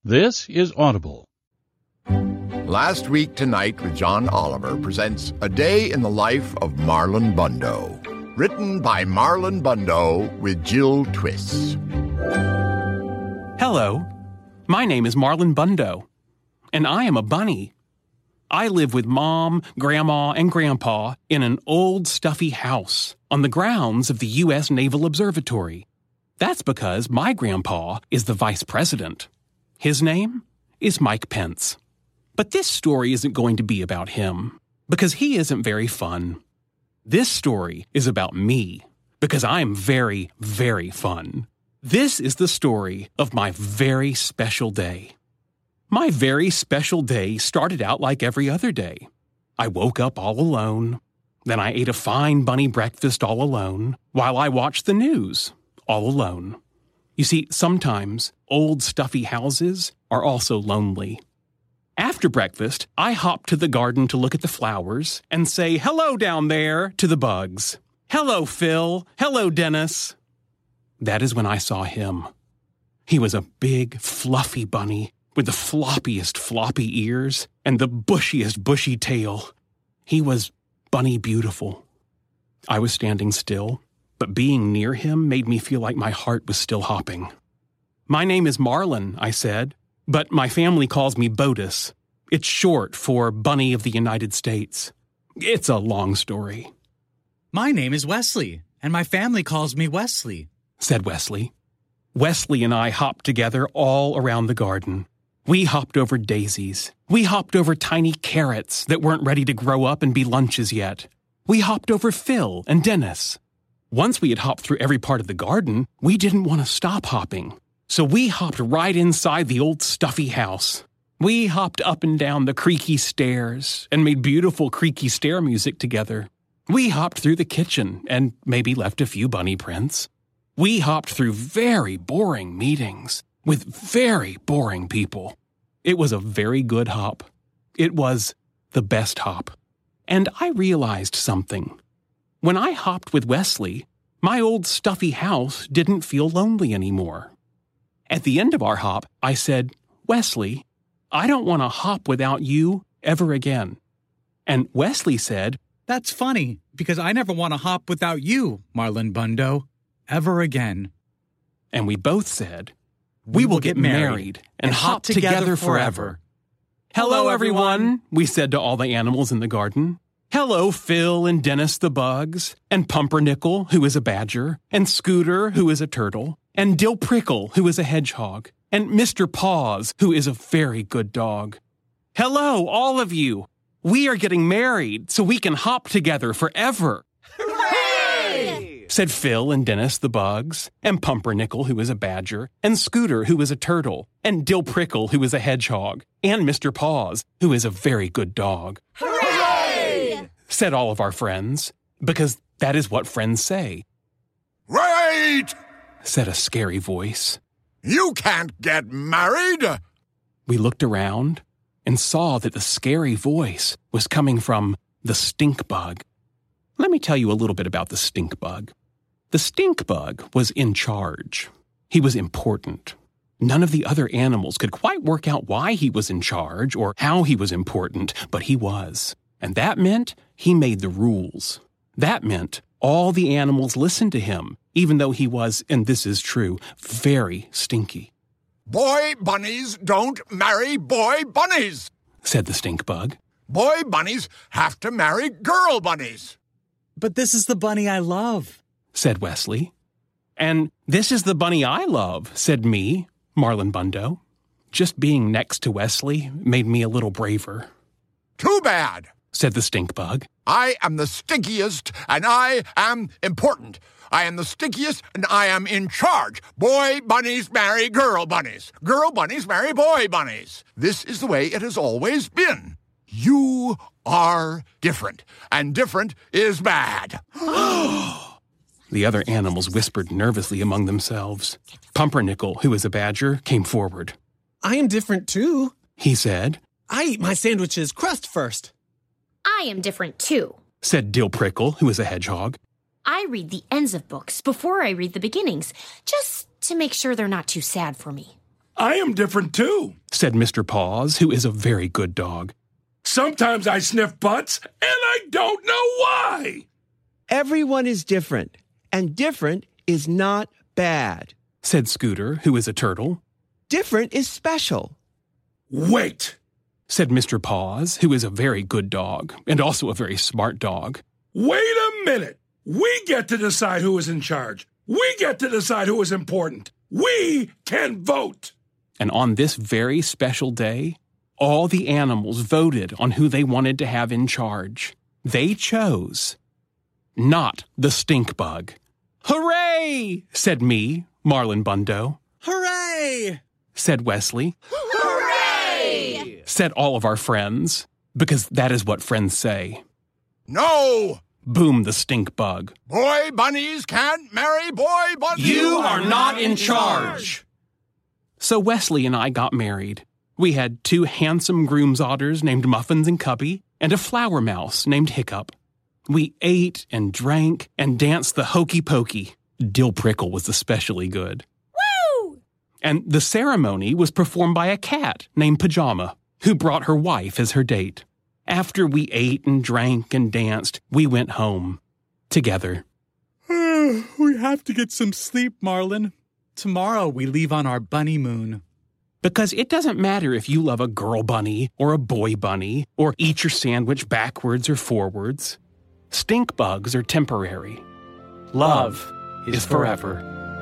This is Audible. Last Week Tonight with John Oliver presents A Day in the Life of Marlon Bundo. Written by Marlon Bundo with Jill Twiss. Hello, my name is Marlon Bundo, and I am a bunny. I live with Mom, Grandma, and Grandpa in an old stuffy house on the grounds of the U.S. Naval Observatory. That's because my grandpa is the vice president. His name is Mike Pence. But this story isn't going to be about him, because he isn't very fun. This story is about me, because I'm very, very fun. This is the story of my very special day. My very special day started out like every other day. I woke up all alone. Then I ate a fine bunny breakfast all alone, while I watched the news all alone. You see, sometimes old stuffy houses are also lonely. After breakfast, I hopped to the garden to look at the flowers and say hello down there to the bugs. Hello, Phil. Hello, Dennis. That is when I saw him. He was a big, fluffy bunny with the floppiest floppy ears and the bushiest bushy tail. He was bunny beautiful. I was standing still, but being near him made me feel like my heart was still hopping. My name is Marlon, I said, but my family calls me Botus. It's short for Bunny of the United States. It's a long story. My name is Wesley, and my family calls me Wesley, said Wesley. Wesley and I hopped together all around the garden. We hopped over daisies. We hopped over tiny carrots that weren't ready to grow up and be lunches yet. We hopped over Phil and Dennis. Once we had hopped through every part of the garden, we didn't want to stop hopping. So we hopped right inside the old stuffy house. We hopped up and down the creaky stairs and made beautiful creaky stair music together. We hopped through the kitchen and maybe left a few bunny prints. We hopped through very boring meetings with very boring people. It was a very good hop. It was the best hop. And I realized something. When I hopped with Wesley, my old stuffy house didn't feel lonely anymore. At the end of our hop, I said, Wesley, I don't want to hop without you ever again. And Wesley said, That's funny, because I never want to hop without you, Marlon Bundo, ever again. And we both said, We will get married and hop together forever. Hello, everyone, we said to all the animals in the garden. Hello, Phil and Dennis the bugs, and Pumpernickel, who is a badger, and Scooter, who is a turtle, and Dill Prickle, who is a hedgehog, and Mr. Paws, who is a very good dog. Hello, all of you. We are getting married so we can hop together forever. Hooray! Said Phil and Dennis the bugs, and Pumpernickel, who is a badger, and Scooter, who is a turtle, and Dill Prickle, who is a hedgehog, and Mr. Paws, who is a very good dog. Hooray! Said all of our friends, because that is what friends say. Wait! Said a scary voice. You can't get married! We looked around and saw that the scary voice was coming from the stink bug. Let me tell you a little bit about the stink bug. The stink bug was in charge. He was important. None of the other animals could quite work out why he was in charge or how he was important, but he was. And that meant he made the rules. That meant all the animals listened to him, even though he was, and this is true, very stinky. Boy bunnies don't marry boy bunnies, said the stink bug. Boy bunnies have to marry girl bunnies. But this is the bunny I love, said Wesley. And this is the bunny I love, said me, Marlon Bundo. Just being next to Wesley made me a little braver. Too bad, said the stink bug. I am the stinkiest, and I am important. I am the stinkiest, and I am in charge. Boy bunnies marry girl bunnies. Girl bunnies marry boy bunnies. This is the way it has always been. You are different, and different is bad. The other animals whispered nervously among themselves. Pumpernickel, who is a badger, came forward. I am different too, he said. I eat my sandwiches crust first. I am different too, said Dill Prickle, who is a hedgehog. I read the ends of books before I read the beginnings, just to make sure they're not too sad for me. I am different too, said Mr. Paws, who is a very good dog. Sometimes I sniff butts, and I don't know why. Everyone is different, and different is not bad, said Scooter, who is a turtle. Different is special. Wait, said Mr. Paws, who is a very good dog, and also a very smart dog. Wait a minute. We get to decide who is in charge. We get to decide who is important. We can vote. And on this very special day, all the animals voted on who they wanted to have in charge. They chose not the stink bug. Hooray! Said me, Marlon Bundo. Hooray! Said Wesley. Hooray! Said all of our friends, because that is what friends say. No! Boomed the stink bug. Boy bunnies can't marry boy bunnies. You are not in charge. So Wesley and I got married. We had 2 handsome groom's otters named Muffins and Cubby, and a flower mouse named Hiccup. We ate and drank and danced the hokey pokey. Dill Prickle was especially good. Woo! And the ceremony was performed by a cat named Pajama, who brought her wife as her date. After we ate and drank and danced, we went home. Together. We have to get some sleep, Marlin. Tomorrow we leave on our bunny moon. Because it doesn't matter if you love a girl bunny or a boy bunny or eat your sandwich backwards or forwards. Stink bugs are temporary. Love is forever.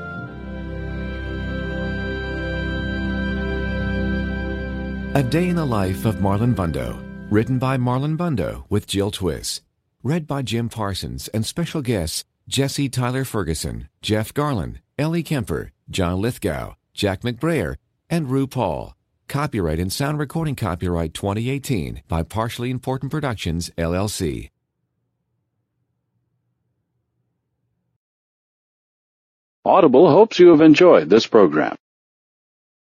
A Day in the Life of Marlon Bundo. Written by Marlon Bundo with Jill Twiss. Read by Jim Parsons and special guests Jesse Tyler Ferguson, Jeff Garland, Ellie Kemper, John Lithgow, Jack McBrayer, and Rue Paul. Copyright and sound recording copyright 2018 by Partially Important Productions, LLC. Audible hopes you have enjoyed this program.